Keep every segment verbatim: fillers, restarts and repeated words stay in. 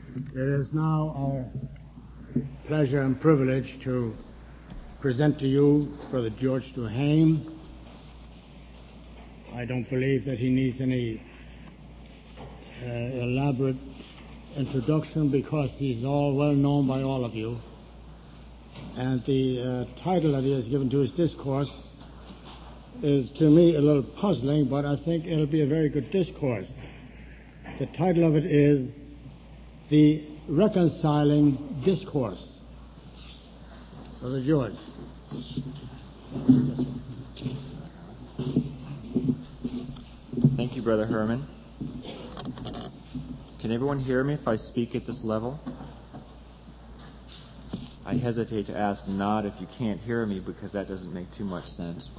It is now our pleasure and privilege to present to you Brother George Duhame. I don't believe that he needs any uh, elaborate introduction because he's all well known by all of you. And the uh, title that he has given to his discourse is to me a little puzzling, but I think it'll be a very good discourse. The title of it is The Reconciling Discourse. Brother George. Thank you, Brother Herman. Can everyone hear me if I speak at this level? I hesitate to ask not if you can't hear me because that doesn't make too much sense.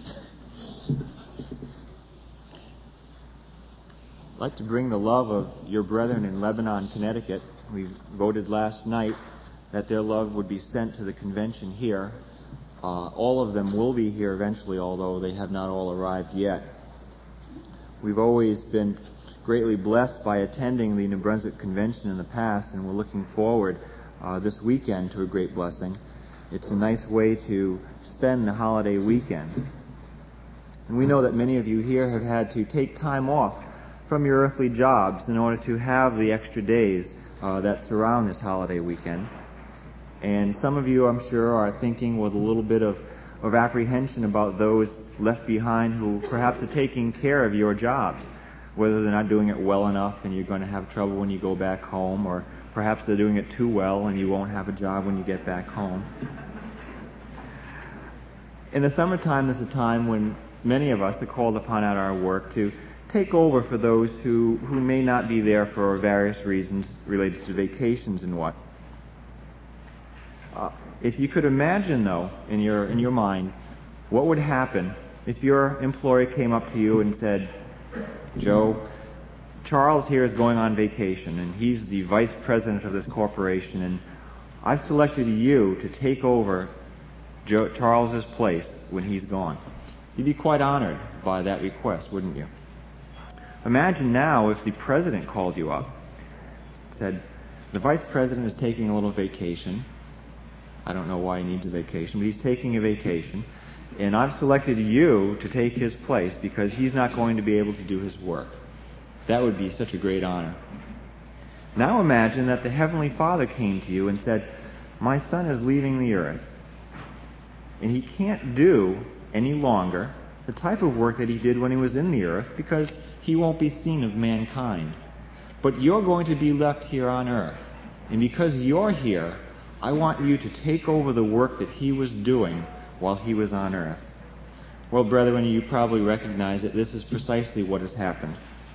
I'd like to bring the love of your brethren in Lebanon, Connecticut. We voted last night that their love would be sent to the convention here. Uh, all of them will be here eventually, although they have not all arrived yet. We've always been greatly blessed by attending the New Brunswick Convention in the past, and we're looking forward uh, this weekend to a great blessing. It's a nice way to spend the holiday weekend. And we know that many of you here have had to take time off from your earthly jobs in order to have the extra days uh, that surround this holiday weekend. And some of you, I'm sure, are thinking with a little bit of, of apprehension about those left behind who perhaps are taking care of your jobs, whether they're not doing it well enough and you're going to have trouble when you go back home, or perhaps they're doing it too well and you won't have a job when you get back home. In the summertime, there's a time when many of us are called upon at our work to take over for those who, who may not be there for various reasons related to vacations and what. Uh, if you could imagine, though, in your in your mind, what would happen if your employer came up to you and said, Joe, Charles here is going on vacation, and he's the vice president of this corporation, and I've selected you to take over Joe, Charles's place when he's gone. You'd be quite honored by that request, wouldn't you? Imagine now if the president called you up, said, the vice president is taking a little vacation. I don't know why he needs a vacation, but he's taking a vacation, and I've selected you to take his place because he's not going to be able to do his work. That would be such a great honor. Now imagine that the Heavenly Father came to you and said, my son is leaving the earth, and he can't do any longer the type of work that he did when he was in the earth because he won't be seen of mankind. But you're going to be left here on earth, and because you're here, I want you to take over the work that he was doing while he was on earth. Well, brethren, you probably recognize that this is precisely what has happened.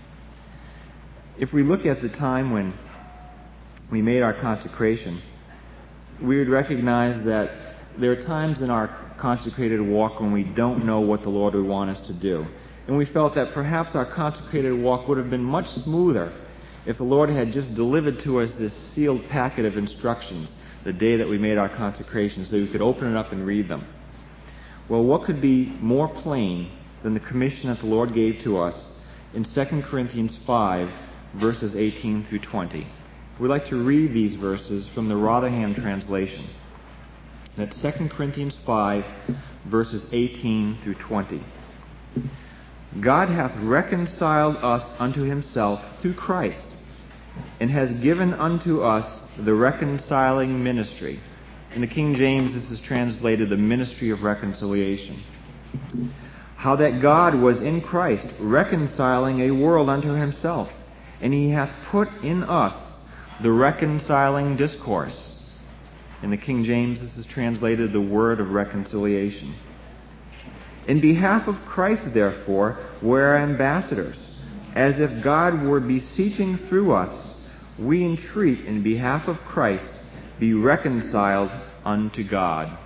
If we look at the time when we made our consecration, we would recognize that there are times in our consecrated walk when we don't know what the Lord would want us to do. And we felt that perhaps our consecrated walk would have been much smoother if the Lord had just delivered to us this sealed packet of instructions the day that we made our consecration so that we could open it up and read them. Well, what could be more plain than the commission that the Lord gave to us in Second Corinthians five, verses eighteen through twenty. We'd like to read these verses from the Rotherham translation. That's Second Corinthians five, verses eighteen through twenty. God hath reconciled us unto himself through Christ, and has given unto us the reconciling ministry. In the King James, this is translated the ministry of reconciliation. How that God was in Christ reconciling a world unto himself, and he hath put in us the reconciling discourse. In the King James, this is translated the word of reconciliation. In behalf of Christ, therefore, we are ambassadors, as if God were beseeching through us. We entreat in behalf of Christ, be reconciled unto God.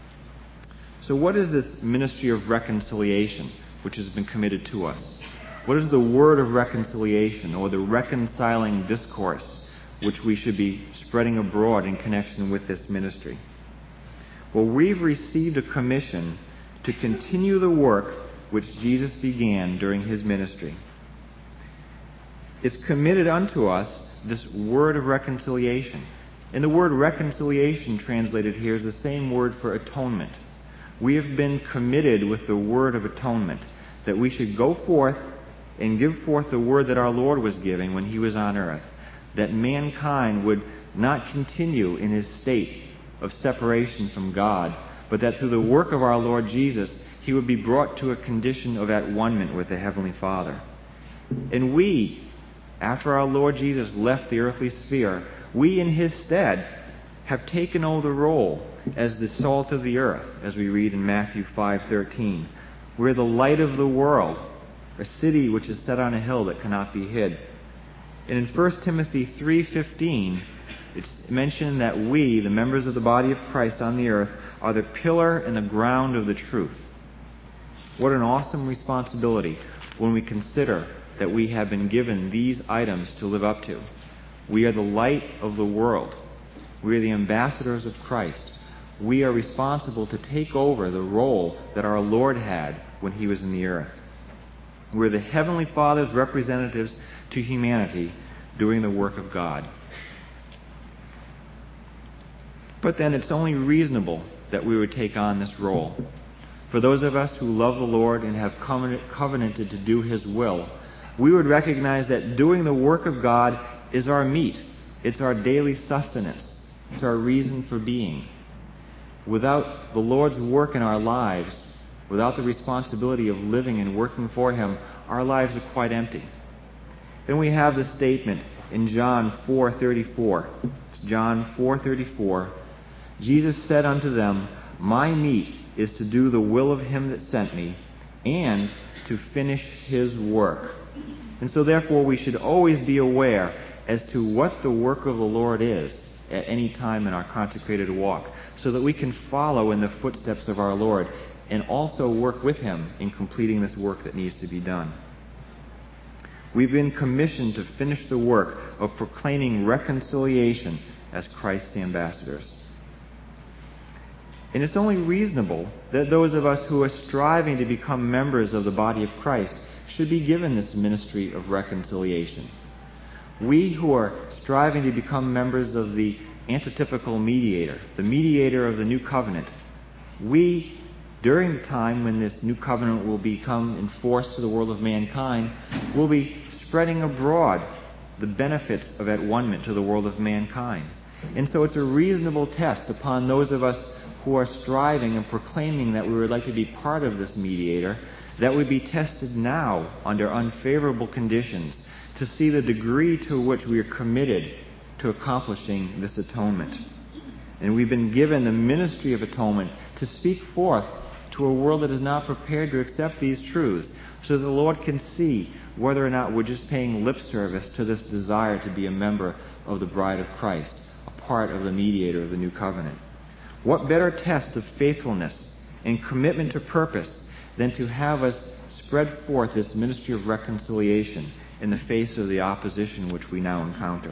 So what is this ministry of reconciliation which has been committed to us? What is the word of reconciliation, or the reconciling discourse which we should be spreading abroad in connection with this ministry? Well, we've received a commission to continue the work which Jesus began during his ministry. It's committed unto us this word of reconciliation. And the word reconciliation translated here is the same word for atonement. We have been committed with the word of atonement, that we should go forth and give forth the word that our Lord was giving when he was on earth, that mankind would not continue in his state of separation from God, but that through the work of our Lord Jesus, he would be brought to a condition of at-one-ment with the Heavenly Father. And we, after our Lord Jesus left the earthly sphere, we in his stead have taken on the role as the salt of the earth, as we read in Matthew five thirteen. We're the light of the world, a city which is set on a hill that cannot be hid. And in First Timothy three fifteen, it's mentioned that we, the members of the body of Christ on the earth, are the pillar and the ground of the truth. What an awesome responsibility when we consider that we have been given these items to live up to. We are the light of the world. We are the ambassadors of Christ. We are responsible to take over the role that our Lord had when he was in the earth. We're the Heavenly Father's representatives to humanity doing the work of God. But then it's only reasonable that we would take on this role. For those of us who love the Lord and have covenanted to do his will, we would recognize that doing the work of God is our meat. It's our daily sustenance. It's our reason for being. Without the Lord's work in our lives, without the responsibility of living and working for him, our lives are quite empty. Then we have the statement in John four thirty-four. It's John four thirty-four. Jesus said unto them, My meat is to do the will of him that sent me, and to finish his work. And so therefore we should always be aware as to what the work of the Lord is at any time in our consecrated walk, so that we can follow in the footsteps of our Lord and also work with him in completing this work that needs to be done. We've been commissioned to finish the work of proclaiming reconciliation as Christ's ambassadors. And it's only reasonable that those of us who are striving to become members of the body of Christ should be given this ministry of reconciliation. We who are striving to become members of the antitypical mediator, the mediator of the new covenant, we, during the time when this new covenant will become enforced to the world of mankind, will be spreading abroad the benefits of at-one-ment to the world of mankind. And so it's a reasonable test upon those of us who are striving and proclaiming that we would like to be part of this mediator, that we be tested now under unfavorable conditions to see the degree to which we are committed to accomplishing this atonement. And we've been given the ministry of atonement to speak forth to a world that is not prepared to accept these truths, so that the Lord can see whether or not we're just paying lip service to this desire to be a member of the bride of Christ, a part of the mediator of the new covenant. What better test of faithfulness and commitment to purpose than to have us spread forth this ministry of reconciliation in the face of the opposition which we now encounter?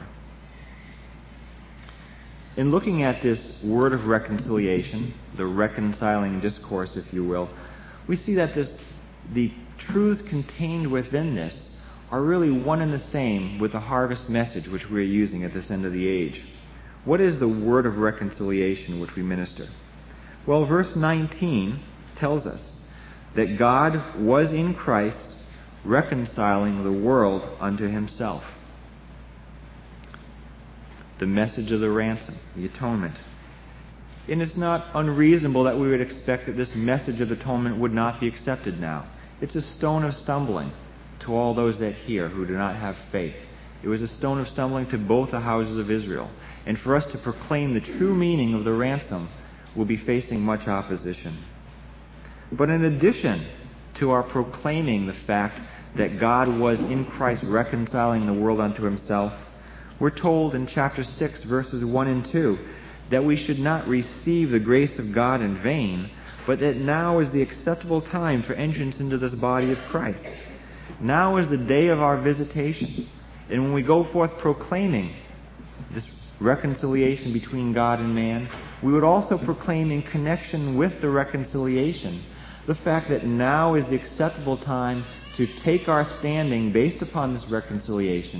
In looking at this word of reconciliation, the reconciling discourse, if you will, we see that this, the truths contained within this are really one and the same with the harvest message which we are using at this end of the age. What is the word of reconciliation which we minister? Well, verse nineteen tells us that God was in Christ reconciling the world unto himself. The message of the ransom, the atonement. And it's not unreasonable that we would expect that this message of atonement would not be accepted now. It's a stone of stumbling to all those that hear who do not have faith. It was a stone of stumbling to both the houses of Israel. And for us to proclaim the true meaning of the ransom, we'll be facing much opposition. But in addition to our proclaiming the fact that God was in Christ reconciling the world unto himself, we're told in chapter six, verses one and two, that we should not receive the grace of God in vain, but that now is the acceptable time for entrance into this body of Christ. Now is the day of our visitation. And when we go forth proclaiming this reconciliation between God and man, we would also proclaim in connection with the reconciliation the fact that now is the acceptable time to take our standing based upon this reconciliation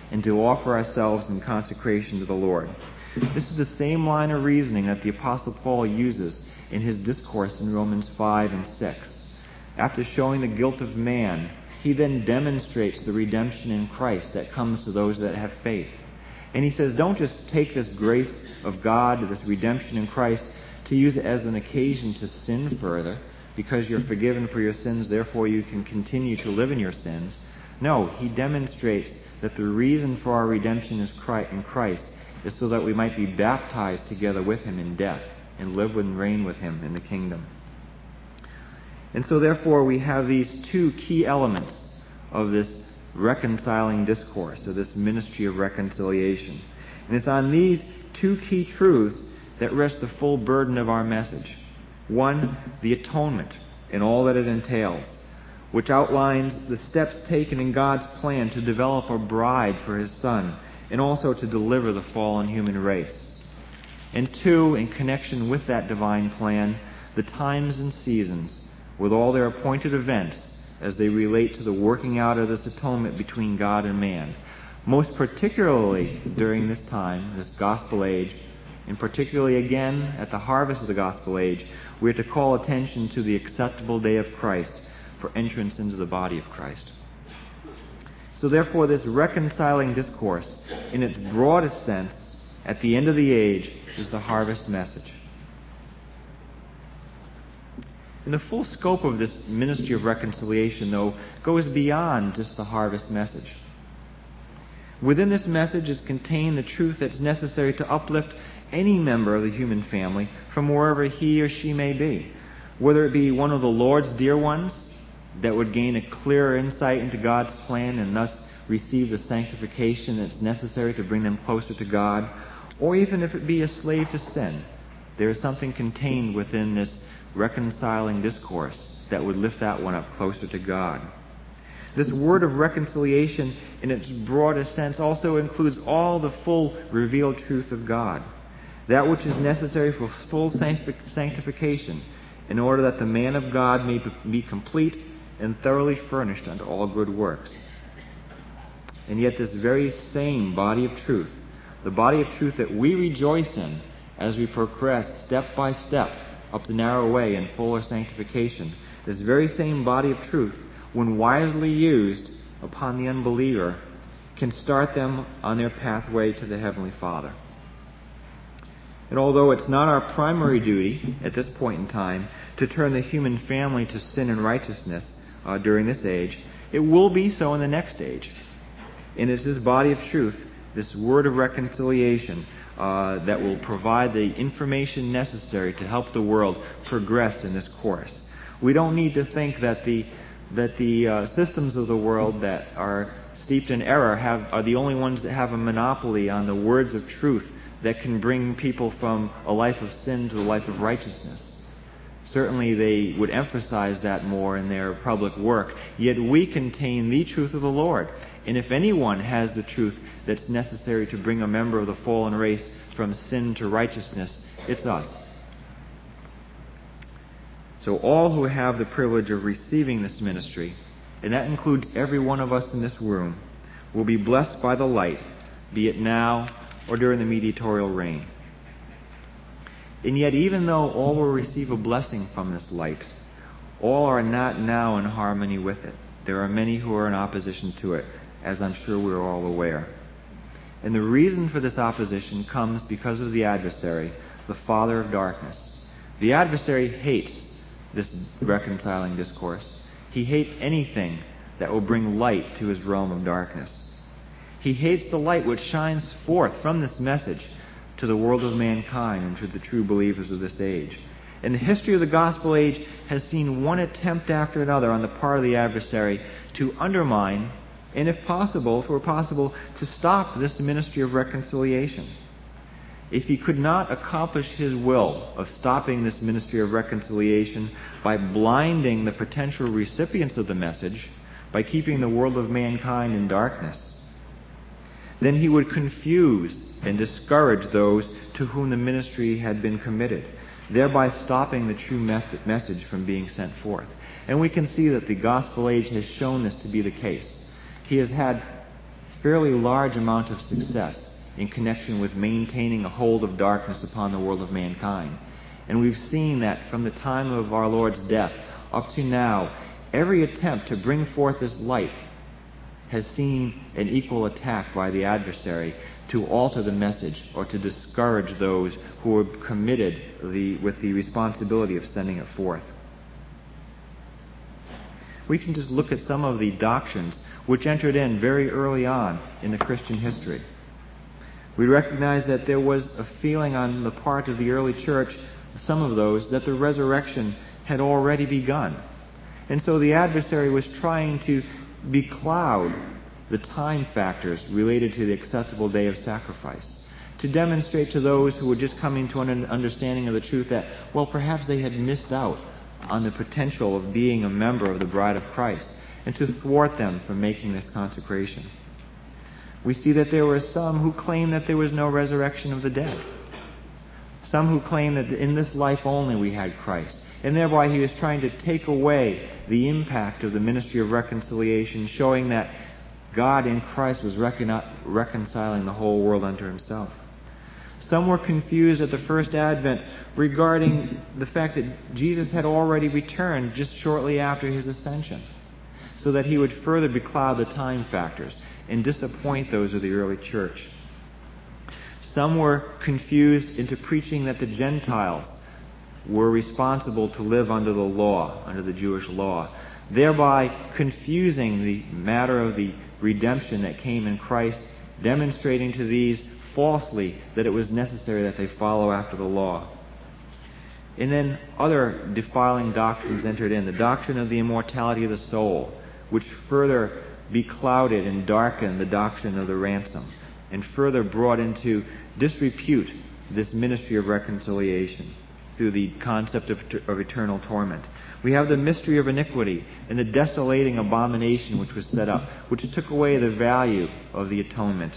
and to offer ourselves in consecration to the Lord. This is the same line of reasoning that the Apostle Paul uses in his discourse in Romans five and six. After showing the guilt of man, he then demonstrates the redemption in Christ that comes to those that have faith. And he says, don't just take this grace of God, this redemption in Christ, to use it as an occasion to sin further, because you're forgiven for your sins, therefore you can continue to live in your sins. No, he demonstrates that the reason for our redemption is Christ, in Christ is so that we might be baptized together with him in death and live and reign with him in the kingdom. And so therefore we have these two key elements of this reconciling discourse, of this ministry of reconciliation. And it's on these two key truths that rest the full burden of our message. One, the atonement and all that it entails, which outlines the steps taken in God's plan to develop a bride for his Son and also to deliver the fallen human race. And two, in connection with that divine plan, the times and seasons with all their appointed events as they relate to the working out of this atonement between God and man. Most particularly during this time, this gospel age, and particularly again at the harvest of the gospel age, we are to call attention to the acceptable day of Christ for entrance into the body of Christ. So therefore this reconciling discourse, in its broadest sense, at the end of the age, is the harvest message. And the full scope of this ministry of reconciliation, though, goes beyond just the harvest message. Within this message is contained the truth that's necessary to uplift any member of the human family from wherever he or she may be, whether it be one of the Lord's dear ones that would gain a clearer insight into God's plan and thus receive the sanctification that's necessary to bring them closer to God, or even if it be a slave to sin. There is something contained within this reconciling discourse that would lift that one up closer to God. This word of reconciliation in its broadest sense also includes all the full revealed truth of God, that which is necessary for full sanctification in order that the man of God may be complete and thoroughly furnished unto all good works. And yet this very same body of truth, the body of truth that we rejoice in as we progress step by step up the narrow way in fuller sanctification, this very same body of truth, when wisely used upon the unbeliever, can start them on their pathway to the Heavenly Father. And although it's not our primary duty at this point in time to turn the human family to sin and righteousness uh, during this age, it will be so in the next age. And it's this body of truth, this word of reconciliation, uh, that will provide the information necessary to help the world progress in this course. We don't need to think that the that the uh, systems of the world that are steeped in error have are the only ones that have a monopoly on the words of truth that can bring people from a life of sin to a life of righteousness. Certainly they would emphasize that more in their public work. Yet we contain the truth of the Lord. And if anyone has the truth that's necessary to bring a member of the fallen race from sin to righteousness, it's us. So all who have the privilege of receiving this ministry, and that includes every one of us in this room, will be blessed by the light, be it now or during the mediatorial reign. And yet, even though all will receive a blessing from this light, all are not now in harmony with it. There are many who are in opposition to it, as I'm sure we're all aware. And the reason for this opposition comes because of the adversary, the father of darkness. The adversary hates this reconciling discourse. He hates anything that will bring light to his realm of darkness. He hates the light which shines forth from this message to the world of mankind and to the true believers of this age. And the history of the gospel age has seen one attempt after another on the part of the adversary to undermine, and if possible, if it were possible, to stop this ministry of reconciliation. If he could not accomplish his will of stopping this ministry of reconciliation by blinding the potential recipients of the message, by keeping the world of mankind in darkness, then he would confuse and discourage those to whom the ministry had been committed, thereby stopping the true message from being sent forth. And we can see that the gospel age has shown this to be the case. He has had fairly large amount of success in connection with maintaining a hold of darkness upon the world of mankind. And we've seen that from the time of our Lord's death up to now, every attempt to bring forth this light has seen an equal attack by the adversary to alter the message or to discourage those who are committed the, with the responsibility of sending it forth. We can just look at some of the doctrines which entered in very early on in the Christian history. We recognize that there was a feeling on the part of the early church, some of those, that the resurrection had already begun. And so the adversary was trying to becloud the time factors related to the acceptable day of sacrifice, to demonstrate to those who were just coming to an understanding of the truth that, well, perhaps they had missed out on the potential of being a member of the bride of Christ, and to thwart them from making this consecration. We see that there were some who claimed that there was no resurrection of the dead. Some who claimed that in this life only we had Christ, and thereby he was trying to take away the impact of the ministry of reconciliation, showing that God in Christ was recon- reconciling the whole world unto himself. Some were confused at the first advent regarding the fact that Jesus had already returned just shortly after his ascension, so that he would further becloud the time factors and disappoint those of the early church. Some were confused into preaching that the Gentiles were responsible to live under the law, under the Jewish law, thereby confusing the matter of the redemption that came in Christ, demonstrating to these falsely that it was necessary that they follow after the law. And then other defiling doctrines entered in, the doctrine of the immortality of the soul, which further beclouded and darkened the doctrine of the ransom, and further brought into disrepute this ministry of reconciliation through the concept of, of eternal torment. We have the mystery of iniquity and the desolating abomination which was set up, which took away the value of the atonement.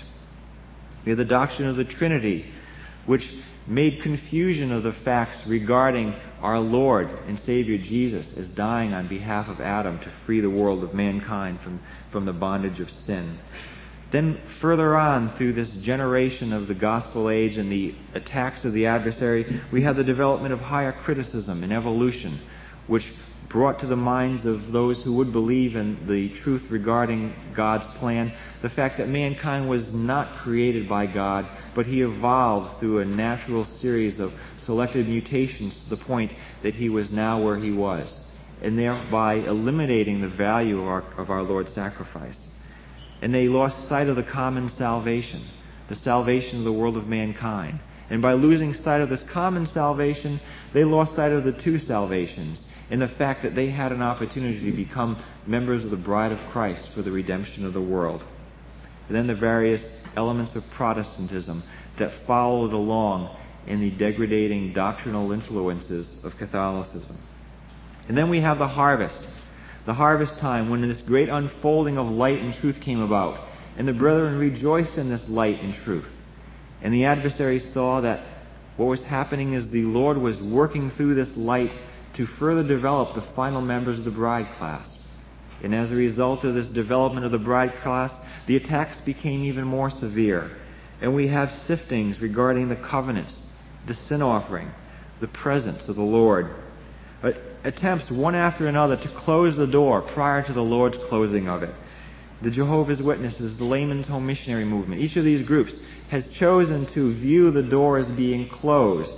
We have the doctrine of the Trinity, which made confusion of the facts regarding our Lord and Savior Jesus as dying on behalf of Adam to free the world of mankind from, from the bondage of sin. Then further on through this generation of the gospel age and the attacks of the adversary, we have the development of higher criticism and evolution, which brought to the minds of those who would believe in the truth regarding God's plan the fact that mankind was not created by God, but he evolved through a natural series of selected mutations to the point that he was now where he was, and thereby eliminating the value of our, of our Lord's sacrifice. And they lost sight of the common salvation, the salvation of the world of mankind. And by losing sight of this common salvation, they lost sight of the two salvations, and the fact that they had an opportunity to become members of the bride of Christ for the redemption of the world. And then the various elements of Protestantism that followed along in the degrading doctrinal influences of Catholicism. And then we have the harvest. The harvest time, when this great unfolding of light and truth came about, and the brethren rejoiced in this light and truth. And the adversary saw that what was happening is the Lord was working through this light to further develop the final members of the bride class. And as a result of this development of the bride class, the attacks became even more severe. And we have siftings regarding the covenants, the sin offering, the presence of the Lord. But attempts one after another to close the door prior to the Lord's closing of it. The Jehovah's Witnesses, the Layman's Home Missionary Movement, each of these groups has chosen to view the door as being closed.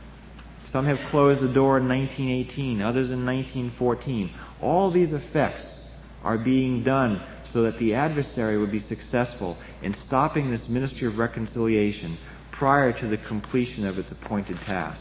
Some have closed the door in nineteen eighteen, others in nineteen fourteen. All these effects are being done so that the adversary would be successful in stopping this ministry of reconciliation prior to the completion of its appointed task.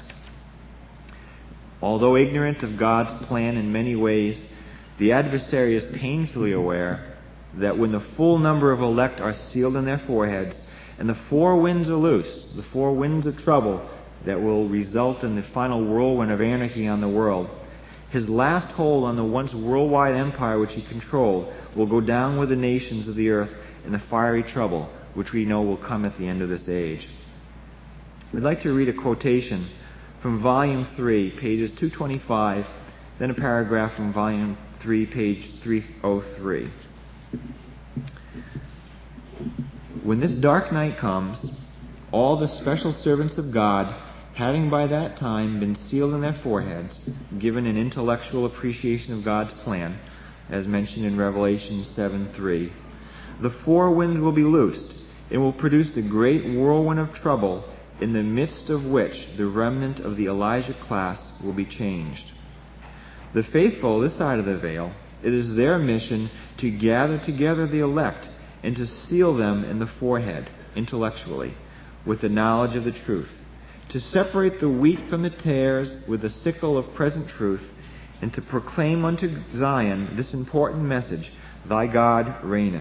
Although ignorant of God's plan in many ways, the adversary is painfully aware that when the full number of elect are sealed in their foreheads, and the four winds are loose, the four winds of trouble that will result in the final whirlwind of anarchy on the world, his last hold on the once worldwide empire which he controlled will go down with the nations of the earth in the fiery trouble which we know will come at the end of this age. We'd like to read a quotation from Volume three, pages two twenty-five, then a paragraph from Volume three, page three oh three. when this dark night comes, all the special servants of God, having by that time been sealed in their foreheads, given an intellectual appreciation of God's plan, as mentioned in Revelation seven three, the four winds will be loosed, and will produce a great whirlwind of trouble, in the midst of which the remnant of the Elijah class will be changed. The faithful this side of the veil, it is their mission to gather together the elect and to seal them in the forehead, intellectually, with the knowledge of the truth, to separate the wheat from the tares with the sickle of present truth, and to proclaim unto Zion this important message, Thy God reigneth.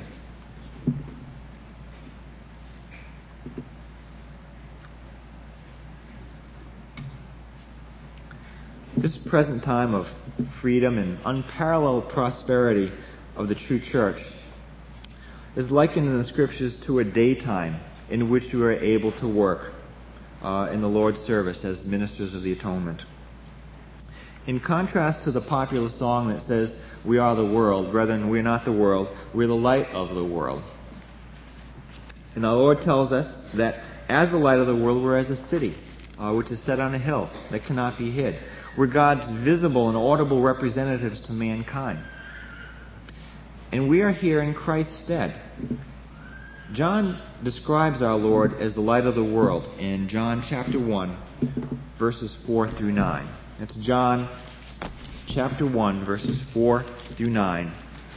This present time of freedom and unparalleled prosperity of the true church is likened in the Scriptures to a daytime in which we are able to work uh, in the Lord's service as ministers of the atonement. In contrast to the popular song that says, we are the world, brethren, we're not the world, we're the light of the world. And our Lord tells us that as the light of the world, we're as a city uh, which is set on a hill that cannot be hid. We're God's visible and audible representatives to mankind. And we are here in Christ's stead. John describes our Lord as the light of the world in John chapter one, verses four through nine. That's John chapter one, verses four through nine.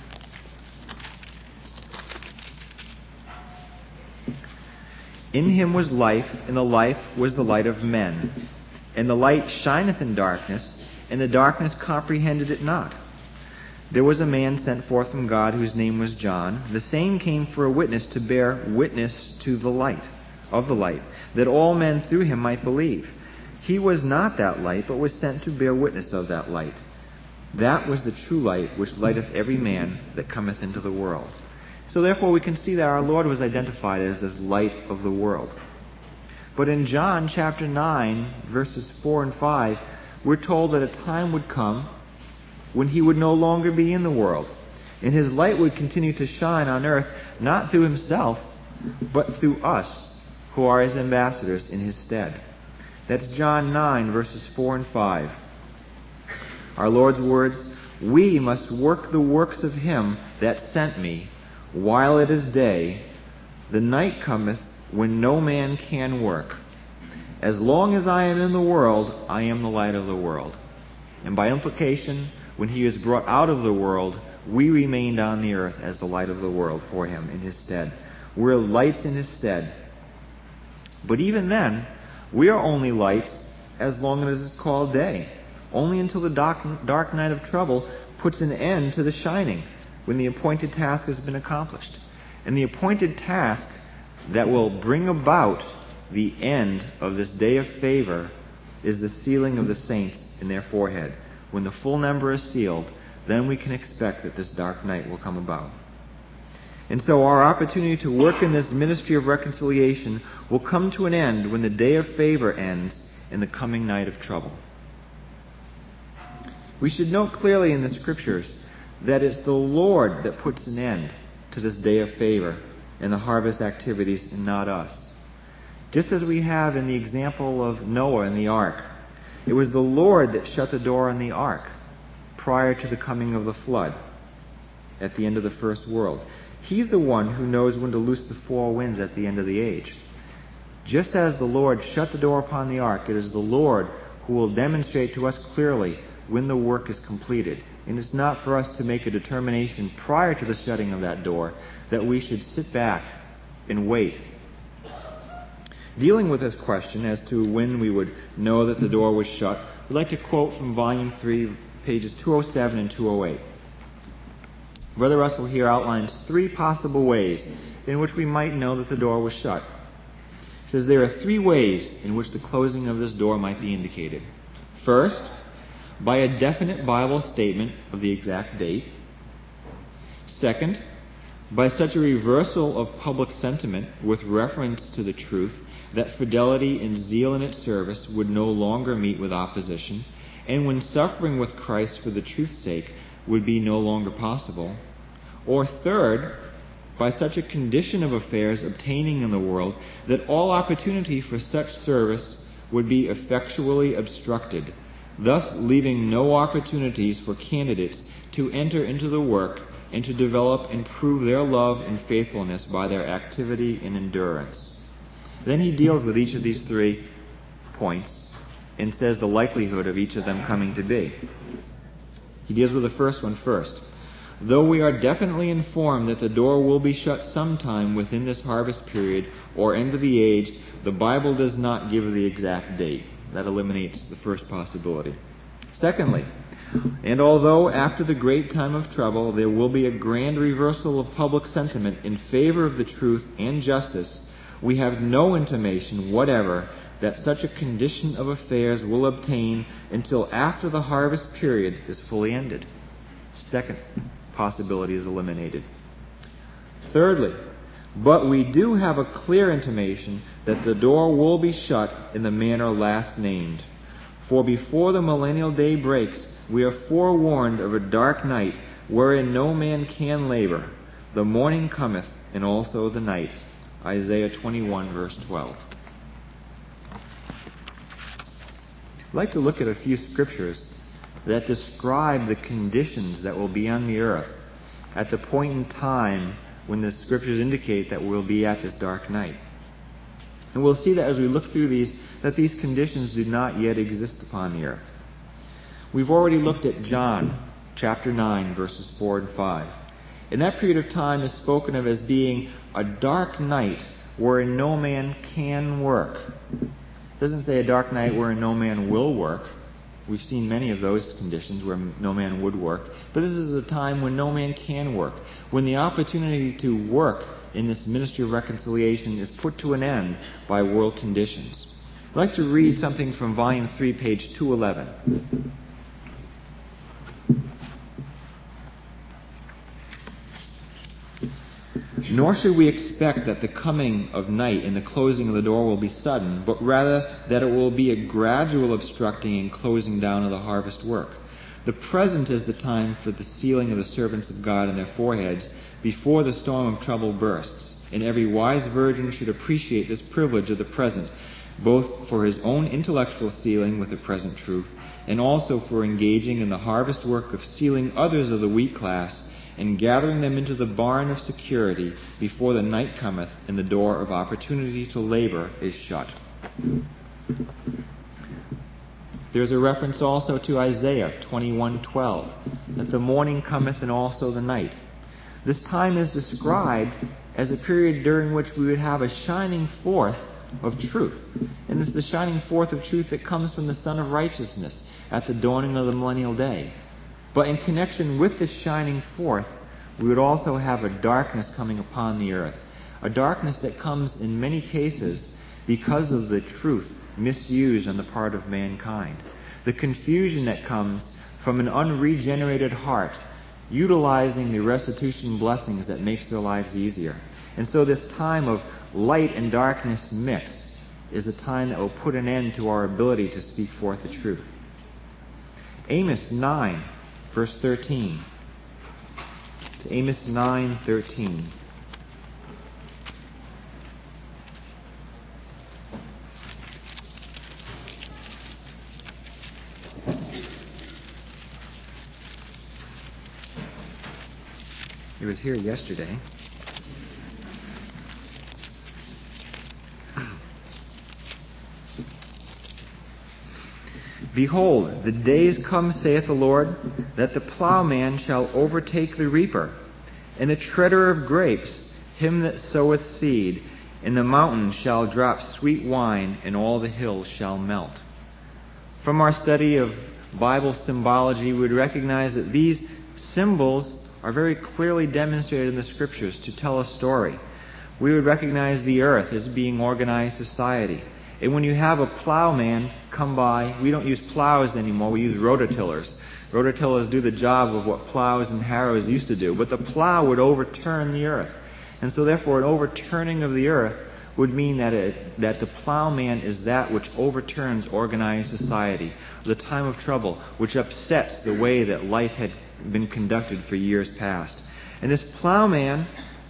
In him was life, and the life was the light of men. And the light shineth in darkness, and the darkness comprehended it not. There was a man sent forth from God, whose name was John. The same came for a witness, to bear witness to the light, of the light, that all men through him might believe. He was not that light, but was sent to bear witness of that light. That was the true light, which lighteth every man that cometh into the world. So therefore we can see that our Lord was identified as this light of the world. But in John chapter nine, verses four and five, we're told that a time would come when he would no longer be in the world, and his light would continue to shine on earth, not through himself, but through us, who are his ambassadors in his stead. That's John nine, verses four and five. Our Lord's words, we must work the works of him that sent me, while it is day. The night cometh when no man can work. As long as I am in the world, I am the light of the world. And by implication, when he is brought out of the world, we remained on the earth as the light of the world for him in his stead. We're lights in his stead. But even then, we are only lights as long as it's called day. Only until the dark, dark night of trouble puts an end to the shining, when the appointed task has been accomplished. And the appointed task that will bring about the end of this day of favor is the sealing of the saints in their forehead. When the full number is sealed, then we can expect that this dark night will come about. And so our opportunity to work in this ministry of reconciliation will come to an end when the day of favor ends in the coming night of trouble. We should note clearly in the Scriptures that it's the Lord that puts an end to this day of favor and the harvest activities, and not us. Just as we have in the example of Noah and the ark, it was the Lord that shut the door on the ark prior to the coming of the flood at the end of the first world. He's the one who knows when to loose the four winds at the end of the age. Just as the Lord shut the door upon the ark, it is the Lord who will demonstrate to us clearly when the work is completed. And it's not for us to make a determination prior to the shutting of that door that we should sit back and wait. Dealing with this question as to when we would know that the door was shut, we'd like to quote from Volume three, pages two oh seven and two oh eight. Brother Russell here outlines three possible ways in which we might know that the door was shut. He says there are three ways in which the closing of this door might be indicated. First, by a definite Bible statement of the exact date. Second, by such a reversal of public sentiment with reference to the truth that fidelity and zeal in its service would no longer meet with opposition, and when suffering with Christ for the truth's sake would be no longer possible. Or third, by such a condition of affairs obtaining in the world that all opportunity for such service would be effectually obstructed, thus leaving no opportunities for candidates to enter into the work and to develop and prove their love and faithfulness by their activity and endurance. Then he deals with each of these three points and says the likelihood of each of them coming to be. He deals with the first one first. Though we are definitely informed that the door will be shut sometime within this harvest period or end of the age, the Bible does not give the exact date. That eliminates the first possibility. Secondly, and although after the great time of trouble there will be a grand reversal of public sentiment in favor of the truth and justice, we have no intimation whatever that such a condition of affairs will obtain until after the harvest period is fully ended. Second possibility is eliminated. Thirdly, but we do have a clear intimation that the door will be shut in the manner last named. For before the millennial day breaks, we are forewarned of a dark night wherein no man can labor. The morning cometh, and also the night. Isaiah twenty-one, verse twelve. I'd like to look at a few scriptures that describe the conditions that will be on the earth at the point in time when the scriptures indicate that we'll be at this dark night. And we'll see that as we look through these, that these conditions do not yet exist upon the earth. We've already looked at John chapter nine, verses four and five. And that period of time is spoken of as being a dark night wherein no man can work. It doesn't say a dark night wherein no man will work. We've seen many of those conditions where no man would work. But this is a time when no man can work, when the opportunity to work in this ministry of reconciliation is put to an end by world conditions. I'd like to read something from volume three, page two eleven. Nor should we expect that the coming of night and the closing of the door will be sudden, but rather that it will be a gradual obstructing and closing down of the harvest work. The present is the time for the sealing of the servants of God in their foreheads before the storm of trouble bursts, and every wise virgin should appreciate this privilege of the present, both for his own intellectual sealing with the present truth, and also for engaging in the harvest work of sealing others of the weak class, and gathering them into the barn of security before the night cometh and the door of opportunity to labor is shut. There's a reference also to Isaiah twenty-one twelve, that the morning cometh and also the night. This time is described as a period during which we would have a shining forth of truth. And this is the shining forth of truth that comes from the Son of Righteousness at the dawning of the millennial day. But in connection with this shining forth, we would also have a darkness coming upon the earth. A darkness that comes in many cases because of the truth misused on the part of mankind. The confusion that comes from an unregenerated heart utilizing the restitution blessings that makes their lives easier. And so this time of light and darkness mixed is a time that will put an end to our ability to speak forth the truth. Amos nine, verse thirteen. It's Amos nine thirteen. It was here yesterday. Behold, the days come, saith the Lord, that the plowman shall overtake the reaper, and the treader of grapes him that soweth seed, and the mountains shall drop sweet wine, and all the hills shall melt. From our study of Bible symbology, we would recognize that these symbols are very clearly demonstrated in the Scriptures to tell a story. We would recognize the earth as being organized society. And when you have a plowman come by, we don't use plows anymore, we use rototillers. Rototillers do the job of what plows and harrows used to do, but the plow would overturn the earth. And so therefore an overturning of the earth would mean that it, that the plowman is that which overturns organized society, the time of trouble, which upsets the way that life had been conducted for years past. And this plowman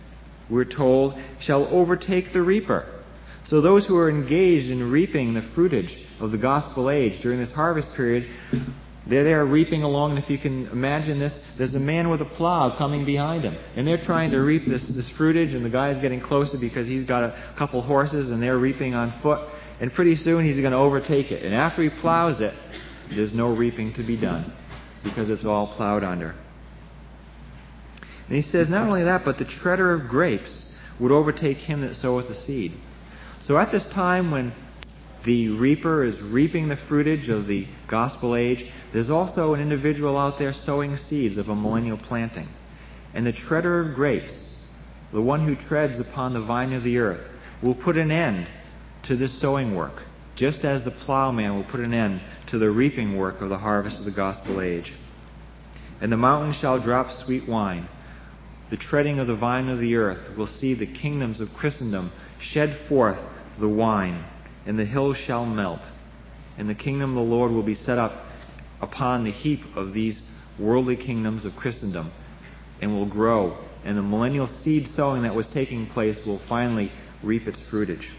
we're told, shall overtake the reaper. So those who are engaged in reaping the fruitage of the gospel age during this harvest period, they're there reaping along, and if you can imagine this, there's a man with a plow coming behind him. And they're trying to reap this, this fruitage, and the guy's getting closer because he's got a couple horses, and they're reaping on foot. And pretty soon he's going to overtake it. And after he plows it, there's no reaping to be done because it's all plowed under. And he says not only that, but the treader of grapes would overtake him that soweth the seed. So at this time when the reaper is reaping the fruitage of the gospel age, there's also an individual out there sowing seeds of a millennial planting. And the treader of grapes, the one who treads upon the vine of the earth, will put an end to this sowing work, just as the plowman will put an end to the reaping work of the harvest of the gospel age. And the mountains shall drop sweet wine. The treading of the vine of the earth will see the kingdoms of Christendom shed forth the wine, and the hills shall melt. And the kingdom of the Lord will be set up upon the heap of these worldly kingdoms of Christendom, and will grow. And the millennial seed sowing that was taking place will finally reap its fruitage.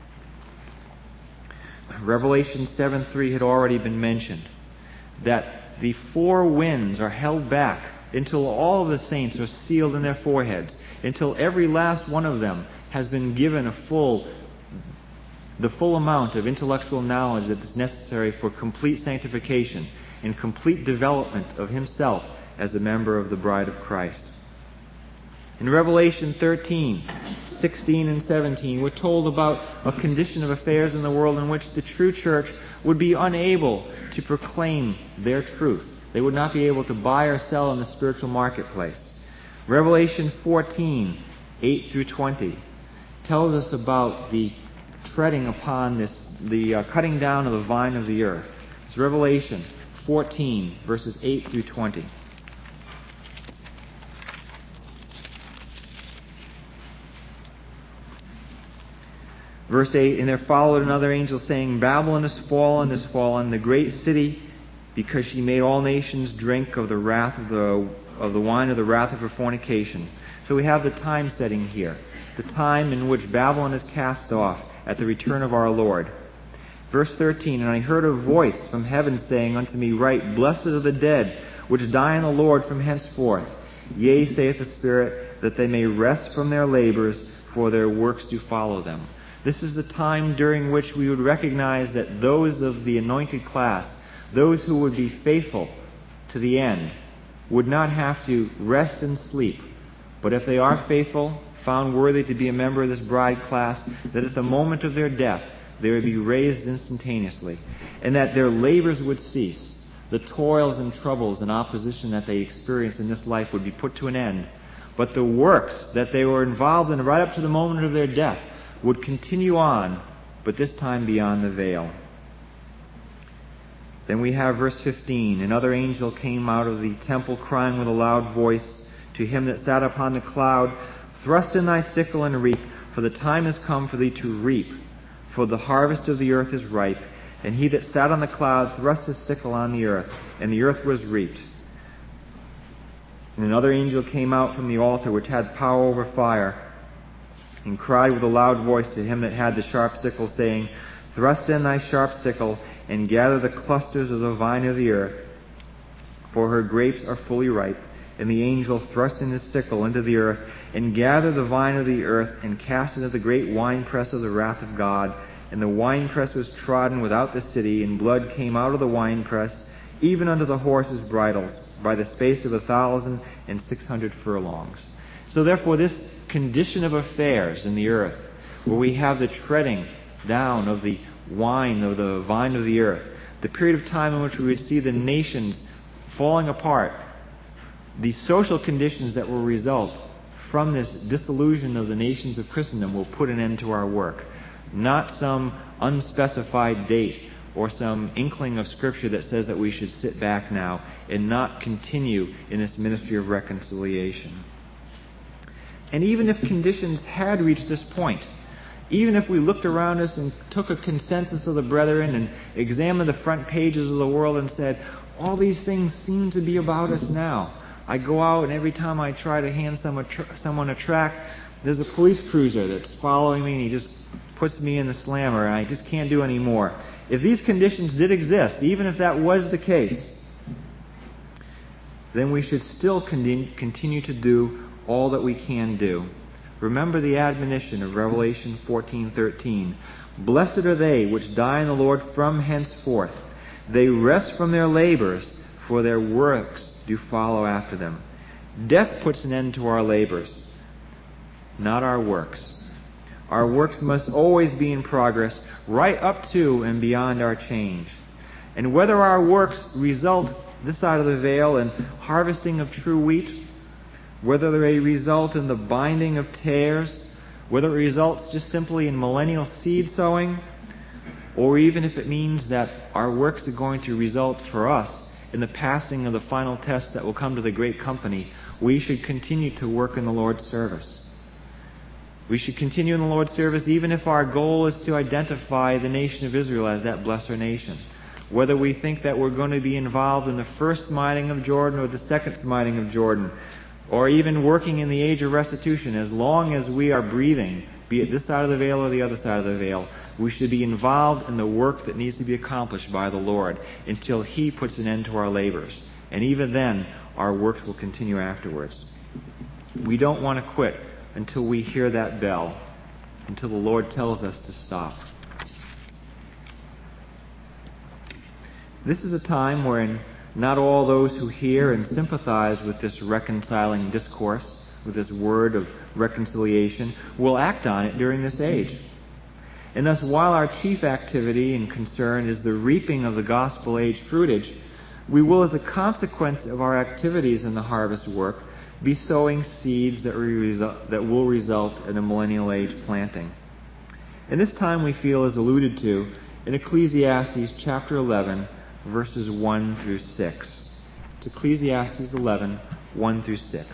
Revelation seven three had already been mentioned, that the four winds are held back until all of the saints are sealed in their foreheads, until every last one of them has been given a full, the full amount of intellectual knowledge that is necessary for complete sanctification and complete development of himself as a member of the bride of Christ. In Revelation thirteen, sixteen and seventeen, we're told about a condition of affairs in the world in which the true church would be unable to proclaim their truth. They would not be able to buy or sell in the spiritual marketplace. Revelation fourteen, eight through twenty, tells us about the treading upon this, the uh, cutting down of the vine of the earth. It's Revelation fourteen, verses eight through twenty. Verse eight, and there followed another angel saying, Babylon is fallen, is fallen, the great city, because she made all nations drink of the wrath of the of the wine of the wrath of her fornication. So we have the time setting here, the time in which Babylon is cast off at the return of our Lord. Verse thirteen, and I heard a voice from heaven saying unto me, Write, blessed are the dead, which die in the Lord from henceforth. Yea, saith the Spirit, that they may rest from their labors, for their works do follow them. This is the time during which we would recognize that those of the anointed class, those who would be faithful to the end, would not have to rest and sleep. But if they are faithful, found worthy to be a member of this bride class, that at the moment of their death, they would be raised instantaneously, and that their labors would cease. The toils and troubles and opposition that they experience in this life would be put to an end. But the works that they were involved in right up to the moment of their death would continue on, but this time beyond the veil. Then we have verse fifteen. Another angel came out of the temple, crying with a loud voice to him that sat upon the cloud, Thrust in thy sickle and reap, for the time is come for thee to reap, for the harvest of the earth is ripe. And he that sat on the cloud thrust his sickle on the earth, and the earth was reaped. And another angel came out from the altar, which had power over fire, and cried with a loud voice to him that had the sharp sickle, saying, Thrust in thy sharp sickle, and gather the clusters of the vine of the earth, for her grapes are fully ripe. And the angel thrust in his sickle into the earth, and gathered the vine of the earth, and cast it into the great winepress of the wrath of God. And the winepress was trodden without the city, and blood came out of the winepress, even unto the horses' bridles, by the space of a thousand and six hundred furlongs. So therefore this condition of affairs in the earth, where we have the treading down of the wine of the vine of the earth, the period of time in which we would see the nations falling apart, the social conditions that will result from this dissolution of the nations of Christendom will put an end to our work. Not some unspecified date or some inkling of Scripture that says that we should sit back now and not continue in this ministry of reconciliation. And even if conditions had reached this point, even if we looked around us and took a consensus of the brethren and examined the front pages of the world and said, all these things seem to be about us now. I go out and every time I try to hand someone a tract, there's a police cruiser that's following me and he just puts me in the slammer and I just can't do any more. If these conditions did exist, even if that was the case, then we should still continue to do all that we can do. Remember the admonition of Revelation fourteen thirteen. Blessed are they which die in the Lord from henceforth. They rest from their labors, for their works do follow after them. Death puts an end to our labors, not our works. Our works must always be in progress, right up to and beyond our change. And whether our works result this side of the veil in harvesting of true wheat, whether they result in the binding of tares, whether it results just simply in millennial seed sowing, or even if it means that our works are going to result for us in the passing of the final test that will come to the great company, we should continue to work in the Lord's service. We should continue in the Lord's service even if our goal is to identify the nation of Israel as that blessed nation. Whether we think that we're going to be involved in the first smiting of Jordan or the second smiting of Jordan, or even working in the age of restitution, as long as we are breathing, be it this side of the veil or the other side of the veil, we should be involved in the work that needs to be accomplished by the Lord until He puts an end to our labors. And even then, our works will continue afterwards. We don't want to quit until we hear that bell, until the Lord tells us to stop. This is a time when not all those who hear and sympathize with this reconciling discourse, with this word of reconciliation, will act on it during this age. And thus, while our chief activity and concern is the reaping of the gospel age fruitage, we will, as a consequence of our activities in the harvest work, be sowing seeds that, result, that will result in a millennial age planting. And this time we feel is alluded to in Ecclesiastes chapter eleven, verses one through six. It's Ecclesiastes eleven, one through six.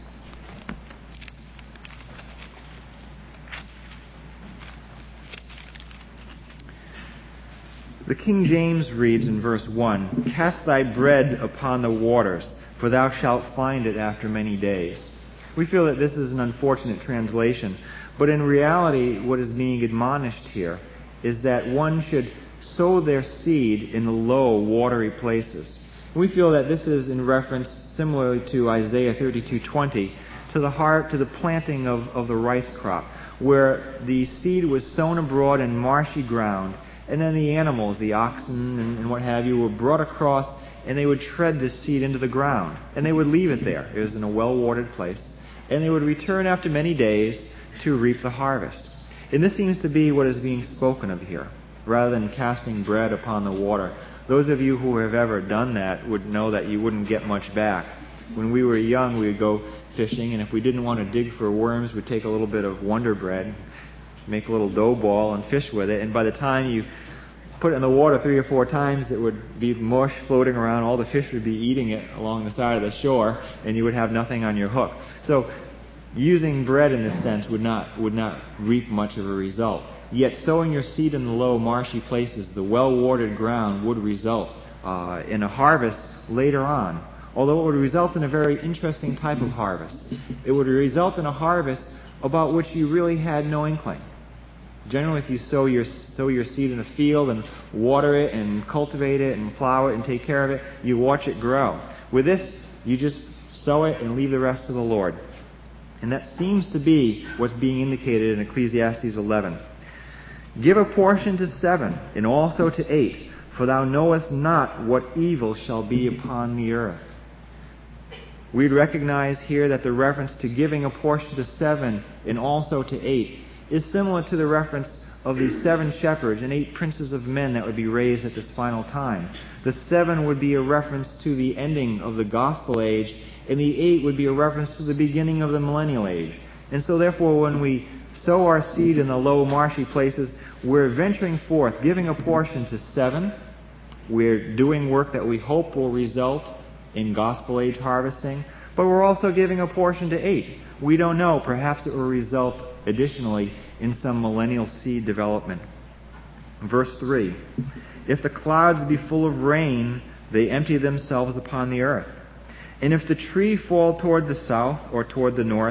The King James reads in verse one, Cast thy bread upon the waters, for thou shalt find it after many days. We feel that this is an unfortunate translation, but in reality what is being admonished here is that one should sow their seed in the low, watery places. We feel that this is in reference, similarly to Isaiah thirty-two twenty, to the heart, to the planting of, of the rice crop, where the seed was sown abroad in marshy ground, and then the animals, the oxen and, and what have you, were brought across, and they would tread this seed into the ground, and they would leave it there. It was in a well-watered place, and they would return after many days to reap the harvest. And this seems to be what is being spoken of here, rather than casting bread upon the water. Those of you who have ever done that would know that you wouldn't get much back. When we were young, we would go fishing, and if we didn't want to dig for worms, we'd take a little bit of Wonder Bread, make a little dough ball, and fish with it, and by the time you put it in the water three or four times, it would be mush floating around. All the fish would be eating it along the side of the shore, and you would have nothing on your hook. So using bread in this sense would not would not reap much of a result. Yet sowing your seed in the low, marshy places, the well-watered ground, would result uh, in a harvest later on. Although it would result in a very interesting type of harvest. It would result in a harvest about which you really had no inkling. Generally, if you sow your sow your seed in a field and water it and cultivate it and plow it and take care of it, you watch it grow. With this, you just sow it and leave the rest to the Lord. And that seems to be what's being indicated in Ecclesiastes eleven. Give a portion to seven, and also to eight, for thou knowest not what evil shall be upon the earth. We'd recognize here that the reference to giving a portion to seven and also to eight is similar to the reference of the seven shepherds and eight princes of men that would be raised at this final time. The seven would be a reference to the ending of the gospel age, and the eight would be a reference to the beginning of the millennial age. And so therefore, when we sow our seed in the low, marshy places, we're venturing forth, giving a portion to seven. We're doing work that we hope will result in gospel age harvesting, but we're also giving a portion to eight. We don't know. Perhaps it will result additionally in some millennial seed development. Verse three, If the clouds be full of rain, they empty themselves upon the earth. And if the tree fall toward the south or toward the north,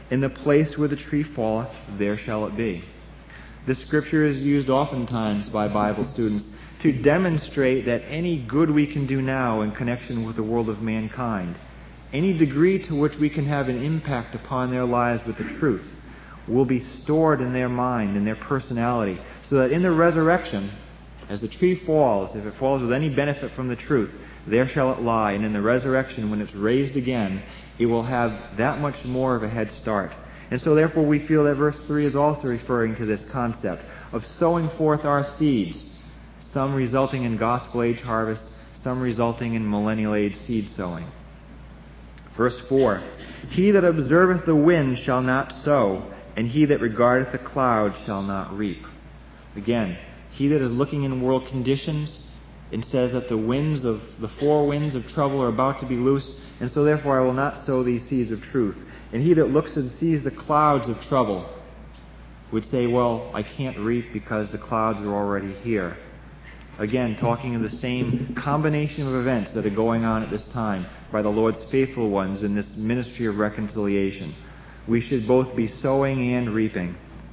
In the place where the tree falleth, there shall it be. This scripture is used oftentimes by Bible students to demonstrate that any good we can do now in connection with the world of mankind, any degree to which we can have an impact upon their lives with the truth, will be stored in their mind, in their personality, so that in the resurrection, as the tree falls, if it falls with any benefit from the truth, there shall it lie. And in the resurrection, when it's raised again, it will have that much more of a head start. And so therefore we feel that verse three is also referring to this concept of sowing forth our seeds, some resulting in gospel age harvest, some resulting in millennial age seed sowing. Verse four, he that observeth the wind shall not sow, and he that regardeth the clouds shall not reap. Again, he that is looking in world conditions and says that the winds of the four winds of trouble are about to be loosed, and so therefore I will not sow these seeds of truth. And he that looks and sees the clouds of trouble would say, well, I can't reap because the clouds are already here. Again, talking of the same combination of events that are going on at this time by the Lord's faithful ones in this ministry of reconciliation. We should both be sowing and reaping.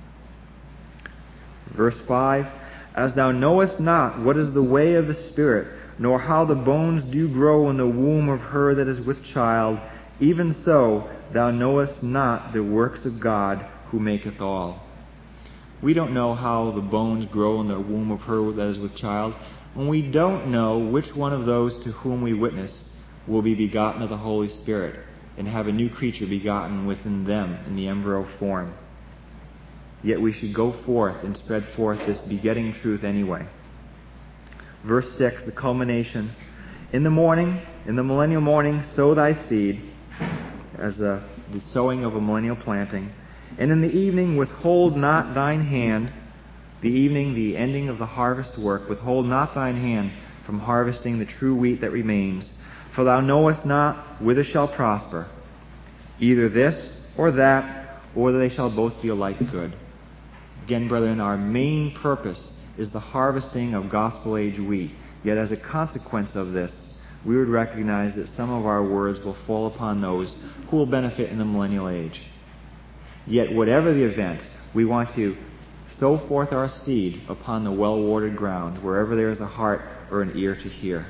Verse five, as thou knowest not what is the way of the Spirit, nor how the bones do grow in the womb of her that is with child, even so thou knowest not the works of God who maketh all. We don't know how the bones grow in the womb of her that is with child, and we don't know which one of those to whom we witness will be begotten of the Holy Spirit and have a new creature begotten within them in the embryo form. Yet we should go forth and spread forth this begetting truth anyway. Verse six, the culmination. In the morning, in the millennial morning, sow thy seed, as a, the sowing of a millennial planting. And in the evening, withhold not thine hand, the evening, the ending of the harvest work, withhold not thine hand from harvesting the true wheat that remains. For thou knowest not whither shall prosper, either this or that, or they shall both be alike good. Again, brethren, our main purpose is the harvesting of gospel age wheat. Yet as a consequence of this, we would recognize that some of our words will fall upon those who will benefit in the millennial age. Yet whatever the event, we want to sow forth our seed upon the well-watered ground, wherever there is a heart or an ear to hear.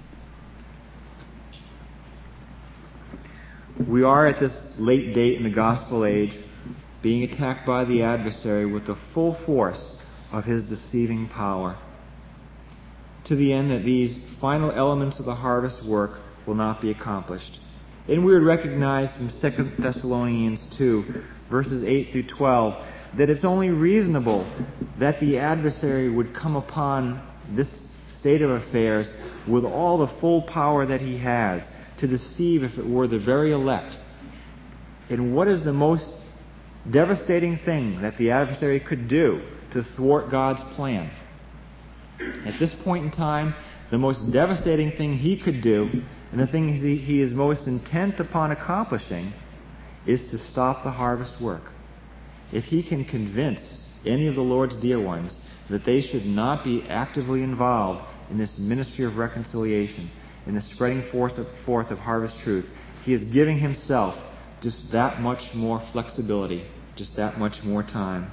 We are at this late date in the gospel age being attacked by the adversary with the full force of his deceiving power, to the end that these final elements of the harvest work will not be accomplished. And we would recognize from Second Thessalonians two, verses eight through twelve, that it's only reasonable that the adversary would come upon this state of affairs with all the full power that he has to deceive, if it were the very elect. And what is the most devastating thing that the adversary could do to thwart God's plan? At this point in time, the most devastating thing he could do, and the thing he, he is most intent upon accomplishing, is to stop the harvest work. If he can convince any of the Lord's dear ones that they should not be actively involved in this ministry of reconciliation, in the spreading forth of, forth of harvest truth, he is giving himself just that much more flexibility, just that much more time.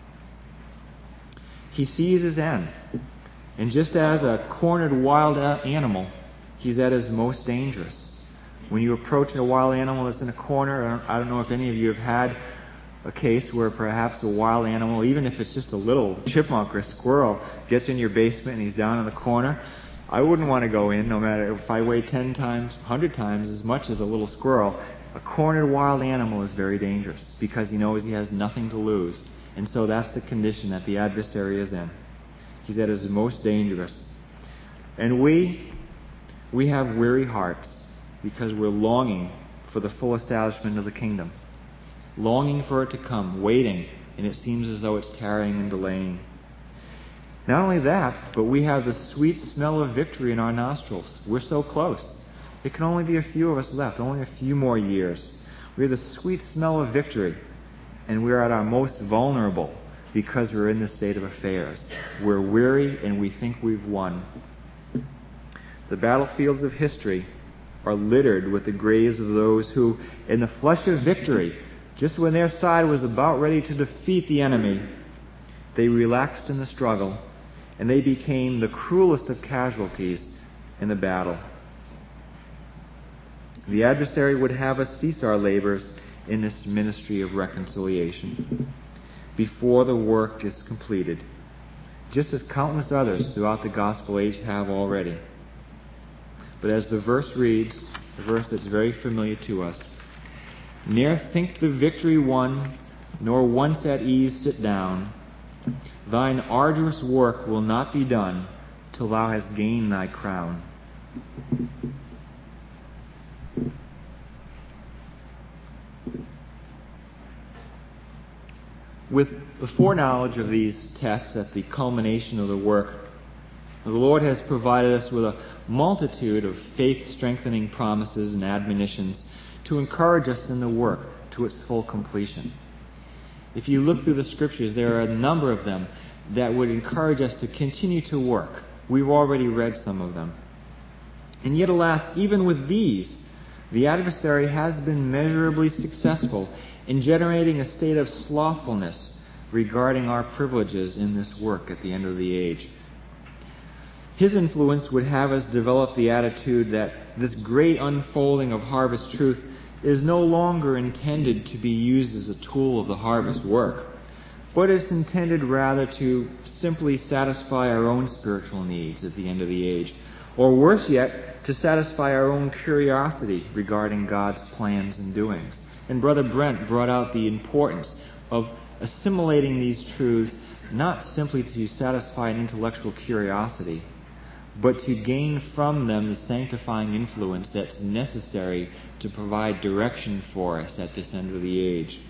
He sees his end. And just as a cornered wild animal, he's at his most dangerous. When you approach a wild animal that's in a corner, I don't, I don't know if any of you have had a case where perhaps a wild animal, even if it's just a little chipmunk or squirrel, gets in your basement and he's down in the corner. I wouldn't want to go in, no matter if I weigh ten times, one hundred times as much as a little squirrel. A cornered wild animal is very dangerous because he knows he has nothing to lose. And so that's the condition that the adversary is in. He's at his most dangerous. And we, we have weary hearts because we're longing for the full establishment of the kingdom. Longing for it to come, waiting, and it seems as though it's tarrying and delaying. Not only that, but we have the sweet smell of victory in our nostrils. We're so close. There can only be a few of us left, only a few more years. We have the sweet smell of victory, and we're at our most vulnerable because we're in this state of affairs. We're weary and we think we've won. The battlefields of history are littered with the graves of those who, in the flush of victory, Just when their side was about ready to defeat the enemy, they relaxed in the struggle, and they became the cruelest of casualties in the battle. The adversary would have us cease our labors in this ministry of reconciliation before the work is completed, just as countless others throughout the gospel age have already. But as the verse reads, the verse that's very familiar to us, "Ne'er think the victory won, nor once at ease sit down. Thine arduous work will not be done till thou hast gained thy crown." With the foreknowledge of these tests at the culmination of the work, the Lord has provided us with a multitude of faith-strengthening promises and admonitions to encourage us in the work to its full completion. If you look through the Scriptures, there are a number of them that would encourage us to continue to work. We've already read some of them. And yet, alas, even with these, the adversary has been measurably successful in generating a state of slothfulness regarding our privileges in this work at the end of the age. His influence would have us develop the attitude that this great unfolding of harvest truth is no longer intended to be used as a tool of the harvest work, but is intended rather to simply satisfy our own spiritual needs at the end of the age, or worse yet, to satisfy our own curiosity regarding God's plans and doings. And Brother Brent brought out the importance of assimilating these truths not simply to satisfy an intellectual curiosity, but to gain from them the sanctifying influence that's necessary to provide direction for us at this end of the age.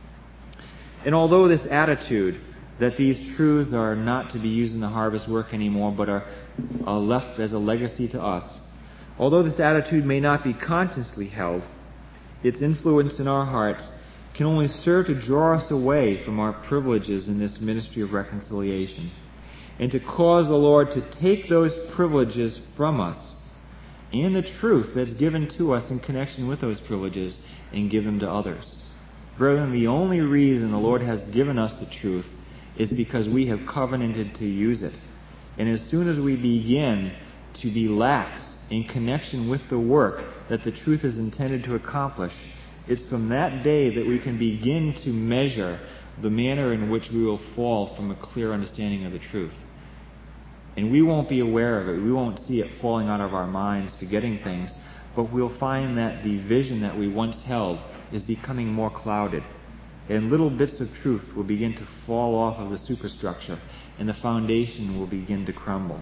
And although this attitude that these truths are not to be used in the harvest work anymore, but are, are left as a legacy to us, although this attitude may not be consciously held, its influence in our hearts can only serve to draw us away from our privileges in this ministry of reconciliation, and to cause the Lord to take those privileges from us and the truth that's given to us in connection with those privileges and give them to others. Brethren, the only reason the Lord has given us the truth is because we have covenanted to use it. And as soon as we begin to be lax in connection with the work that the truth is intended to accomplish, it's from that day that we can begin to measure the manner in which we will fall from a clear understanding of the truth. And we won't be aware of it. We won't see it falling out of our minds, forgetting things, but we'll find that the vision that we once held is becoming more clouded. And little bits of truth will begin to fall off of the superstructure, and the foundation will begin to crumble.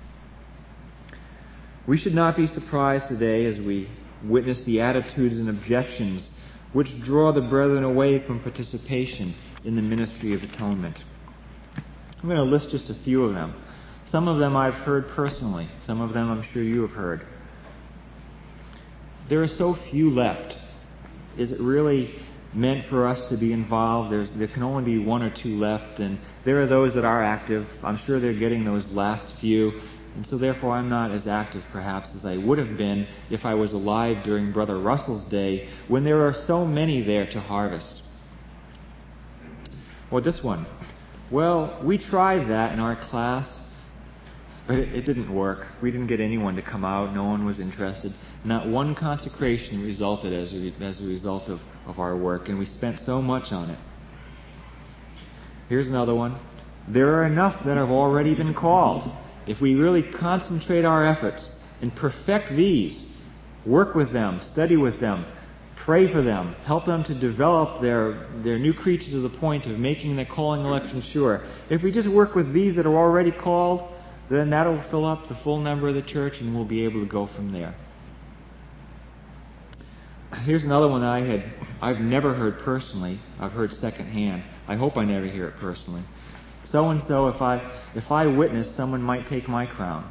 We should not be surprised today as we witness the attitudes and objections which draw the brethren away from participation in the ministry of atonement. I'm going to list just a few of them. Some of them I've heard personally. Some of them I'm sure you have heard. There are so few left. Is it really meant for us to be involved? There's, there can only be one or two left, and there are those that are active. I'm sure they're getting those last few, and so therefore I'm not as active perhaps as I would have been if I was alive during Brother Russell's day when there are so many there to harvest. Or this one. Well, we tried that in our class, but it, it didn't work. We didn't get anyone to come out. No one was interested. Not one consecration resulted as a, as a result of, of our work, and we spent so much on it. Here's another one. There are enough that have already been called. If we really concentrate our efforts and perfect these, work with them, study with them, pray for them, help them to develop their, their new creature to the point of making their calling election sure. If we just work with these that are already called, then that'll fill up the full number of the church and we'll be able to go from there. Here's another one that I had, I've never heard personally. I've heard secondhand. I hope I never hear it personally. So and so, if I if I witness, someone might take my crown.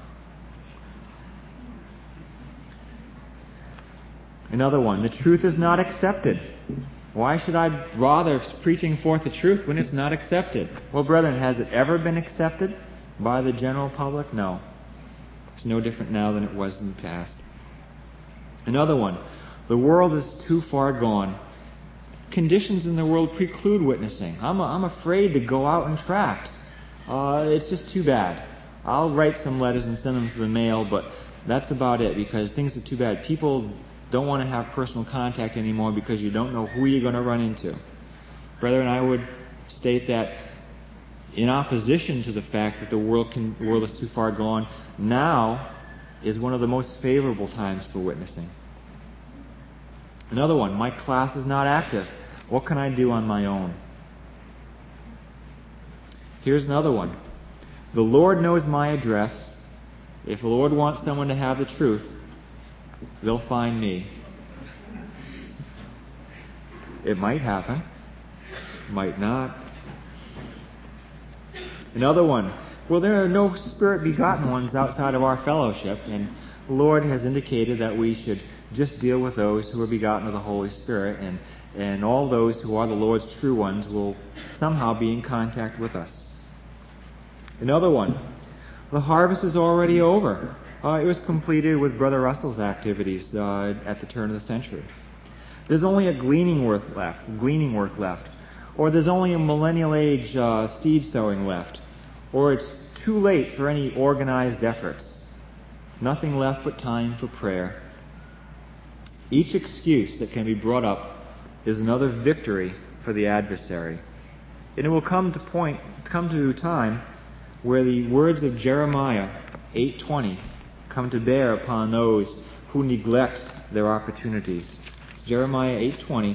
Another one, the truth is not accepted. Why should I bother preaching forth the truth when it's not accepted? Well, brethren, has it ever been accepted by the general public? No. It's no different now than it was in the past. Another one, the world is too far gone conditions in the world preclude witnessing. I'm, a, I'm afraid to go out and tract. Uh, it's just too bad. I'll write some letters and send them to the mail, but that's about it, because things are too bad. People don't want to have personal contact anymore because you don't know who you're going to run into. Brethren, I would state that in opposition to the fact that the world, can, the world is too far gone, now is one of the most favorable times for witnessing. Another one, my class is not active. What can I do on my own? Here's another one. The Lord knows my address. If the Lord wants someone to have the truth, they'll find me. It might happen. Might not. Another one. Well, there are no Spirit-begotten ones outside of our fellowship, and the Lord has indicated that we should just deal with those who are begotten of the Holy Spirit, and, and all those who are the Lord's true ones will somehow be in contact with us. Another one. The harvest is already over. Uh, it was completed with Brother Russell's activities uh, at the turn of the century. There's only a gleaning work left, gleaning work left, or there's only a millennial age uh, seed sowing left, or it's too late for any organized efforts. Nothing left but time for prayer. Each excuse that can be brought up is another victory for the adversary, and it will come to point, come to a time where the words of Jeremiah eight twenty come to bear upon those who neglect their opportunities. Jeremiah eight twenty.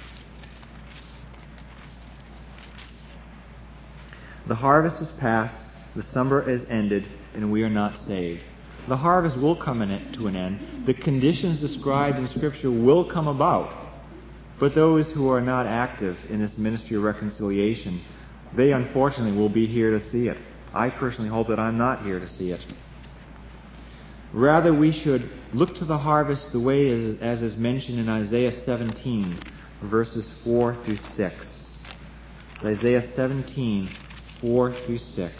The harvest is past, the summer is ended, and we are not saved. The harvest will come in it to an end. The conditions described in Scripture will come about. But those who are not active in this ministry of reconciliation, they unfortunately will be here to see it. I personally hope that I'm not here to see it. Rather, we should look to the harvest the way as, as is mentioned in Isaiah seventeen, verses four through six. It's Isaiah seventeen, four through six.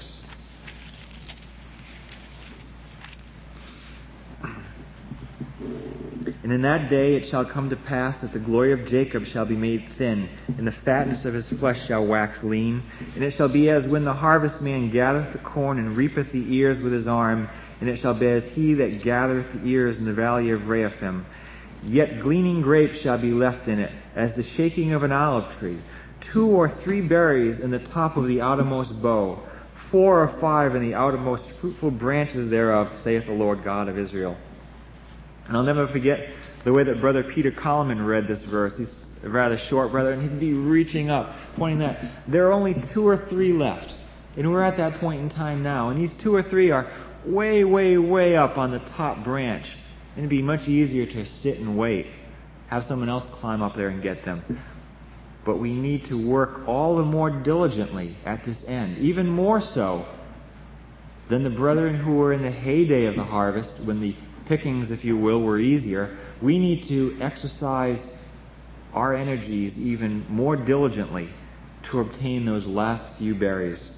And in that day it shall come to pass that the glory of Jacob shall be made thin, and the fatness of his flesh shall wax lean. And it shall be as when the harvestman gathereth the corn, and reapeth the ears with his arm, and it shall be as he that gathereth the ears in the valley of Rephaim. Yet gleaning grapes shall be left in it, as the shaking of an olive tree. Two or three berries in the top of the outermost bough, four or five in the outermost fruitful branches thereof, saith the Lord God of Israel. And I'll never forget the way that Brother Peter Coleman read this verse. He's a rather short brother, and he'd be reaching up, pointing that there are only two or three left. And we're at that point in time now. And these two or three are way, way, way up on the top branch. And it'd be much easier to sit and wait, have someone else climb up there and get them. But we need to work all the more diligently at this end, even more so than the brethren who were in the heyday of the harvest, when the pickings, if you will, were easier. We need to exercise our energies even more diligently to obtain those last few berries.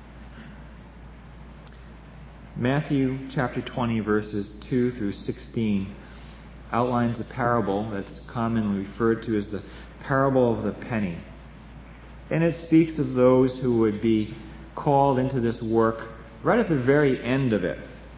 Matthew chapter twenty, verses two through sixteen outlines a parable that's commonly referred to as the parable of the penny. And it speaks of those who would be called into this work right at the very end of it,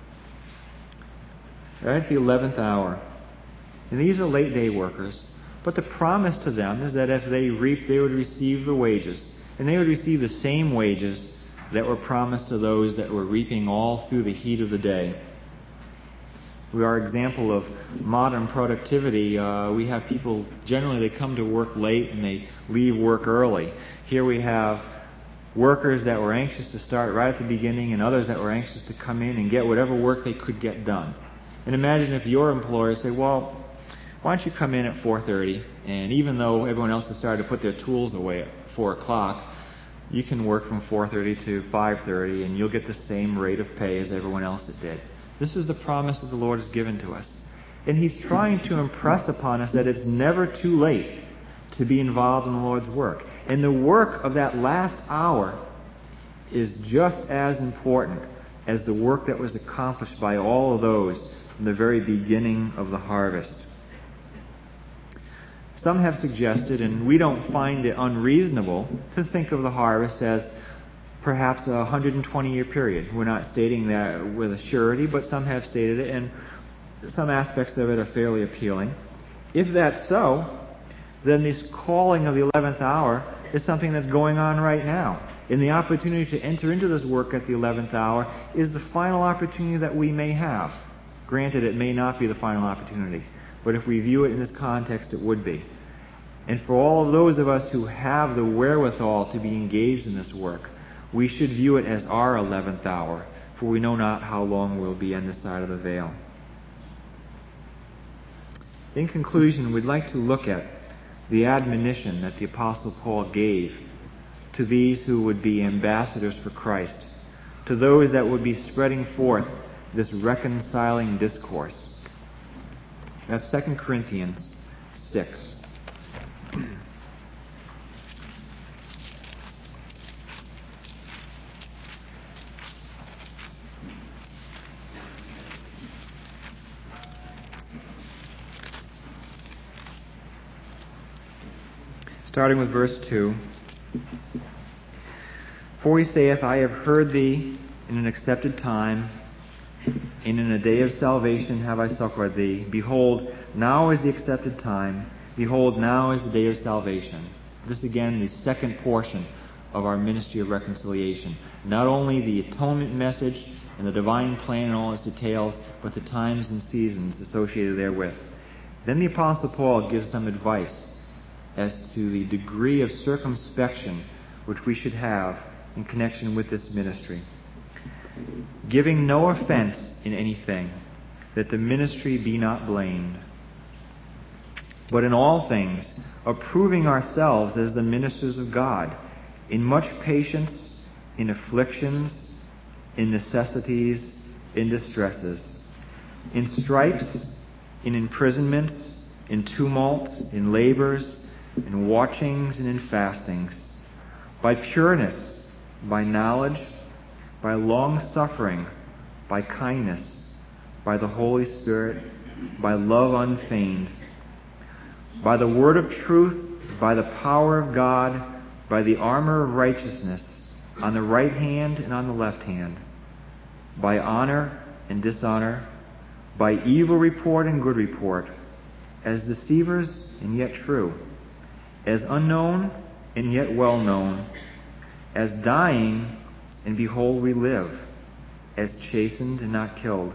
right at the eleventh hour. And these are late day workers, but the promise to them is that if they reap, they would receive the wages. And they would receive the same wages that were promised to those that were reaping all through the heat of the day. We are an example of modern productivity. Uh, we have people, generally they come to work late and they leave work early. Here we have workers that were anxious to start right at the beginning, and others that were anxious to come in and get whatever work they could get done. And imagine if your employer said, well, why don't you come in at four thirty, and even though everyone else has started to put their tools away at four o'clock, you can work from four thirty to five thirty, and you'll get the same rate of pay as everyone else that did. This is the promise that the Lord has given to us. And He's trying to impress upon us that it's never too late to be involved in the Lord's work. And the work of that last hour is just as important as the work that was accomplished by all of those from the very beginning of the harvest. some have suggested, and we don't find it unreasonable, to think of the harvest as perhaps a one hundred twenty year period. We're not stating that with a surety, but some have stated it, and some aspects of it are fairly appealing. If that's so, then this calling of the eleventh hour is something that's going on right now. And the opportunity to enter into this work at the eleventh hour is the final opportunity that we may have. Granted, it may not be the final opportunity, but if we view it in this context, it would be. And for all of those of us who have the wherewithal to be engaged in this work, we should view it as our eleventh hour, for we know not how long we'll be on this side of the veil. In conclusion, we'd like to look at the admonition that the Apostle Paul gave to these who would be ambassadors for Christ, to those that would be spreading forth this reconciling discourse. That's Second Corinthians six. Starting with verse two. For he saith, I have heard thee in an accepted time, and in a day of salvation have I succored thee. Behold, now is the accepted time. Behold, now is the day of salvation. This again, the second portion of our ministry of reconciliation. Not only the atonement message and the divine plan in all its details, but the times and seasons associated therewith. Then the Apostle Paul gives some advice as to the degree of circumspection which we should have in connection with this ministry. Giving no offense in anything, that the ministry be not blamed, but in all things approving ourselves as the ministers of God, in much patience, in afflictions, in necessities, in distresses, in stripes, in imprisonments, in tumults, in labors, in watchings, and in fastings, by pureness, by knowledge, by long-suffering, by kindness, by the Holy Spirit, by love unfeigned, by the word of truth, by the power of God, by the armor of righteousness, on the right hand and on the left hand, by honor and dishonor, by evil report and good report, as deceivers and yet true, as unknown and yet well known, as dying and behold we live, as chastened and not killed,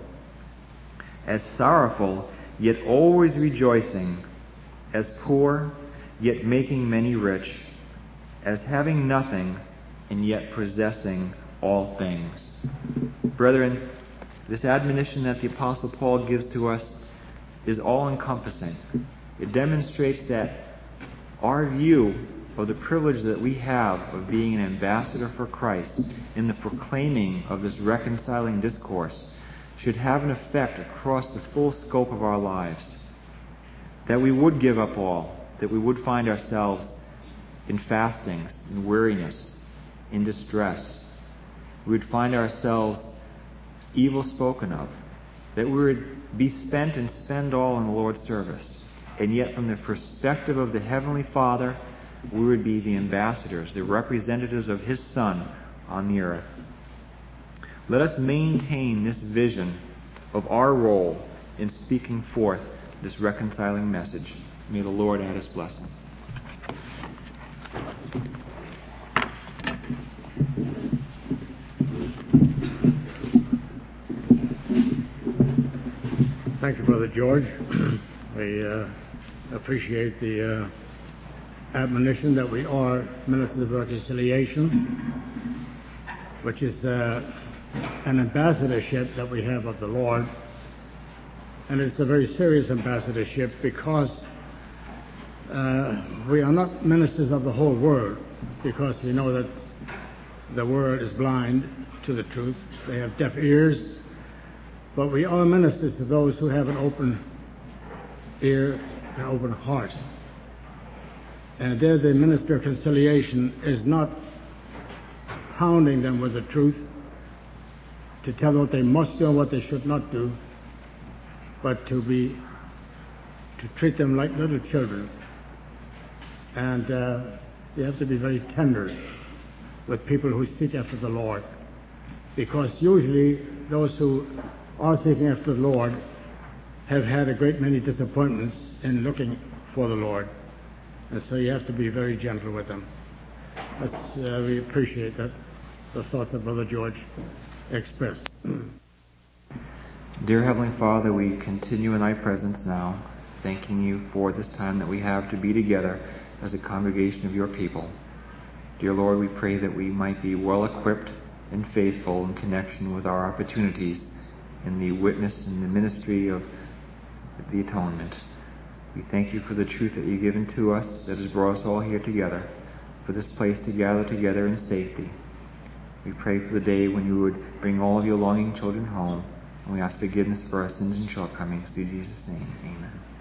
as sorrowful yet always rejoicing, as poor yet making many rich, as having nothing and yet possessing all things. Brethren, this admonition that the Apostle Paul gives to us is all-encompassing. It demonstrates that our view of the privilege that we have of being an ambassador for Christ in the proclaiming of this reconciling discourse should have an effect across the full scope of our lives. That we would give up all, that we would find ourselves in fastings, in weariness, in distress. We would find ourselves evil spoken of, that we would be spent and spend all in the Lord's service. And yet from the perspective of the Heavenly Father, we would be the ambassadors, the representatives of His Son on the earth. Let us maintain this vision of our role in speaking forth this reconciling message. May the Lord add His blessing. Thank you, Brother George. We uh, appreciate the uh, admonition that we are ministers of reconciliation, which is uh, an ambassadorship that we have of the Lord. And it's a very serious ambassadorship because uh, we are not ministers of the whole world, because we know that the world is blind to the truth. They have deaf ears. But we are ministers to those who have an open ear and open heart. And there the minister of conciliation is not pounding them with the truth to tell them what they must do and what they should not do, but to be to treat them like little children And uh, you have to be very tender with people who seek after the Lord, because usually those who are seeking after the Lord have had a great many disappointments in looking for the Lord. And so you have to be very gentle with them. That's, uh, we appreciate that, the thoughts that Brother George expressed. Dear Heavenly Father, we continue in Thy presence now, thanking You for this time that we have to be together as a congregation of Your people. Dear Lord, we pray that we might be well equipped and faithful in connection with our opportunities in the witness and the ministry of the atonement. We thank You for the truth that You've given to us that has brought us all here together, for this place to gather together in safety. We pray for the day when You would bring all of Your longing children home, and we ask forgiveness for our sins and shortcomings. In Jesus' name, amen.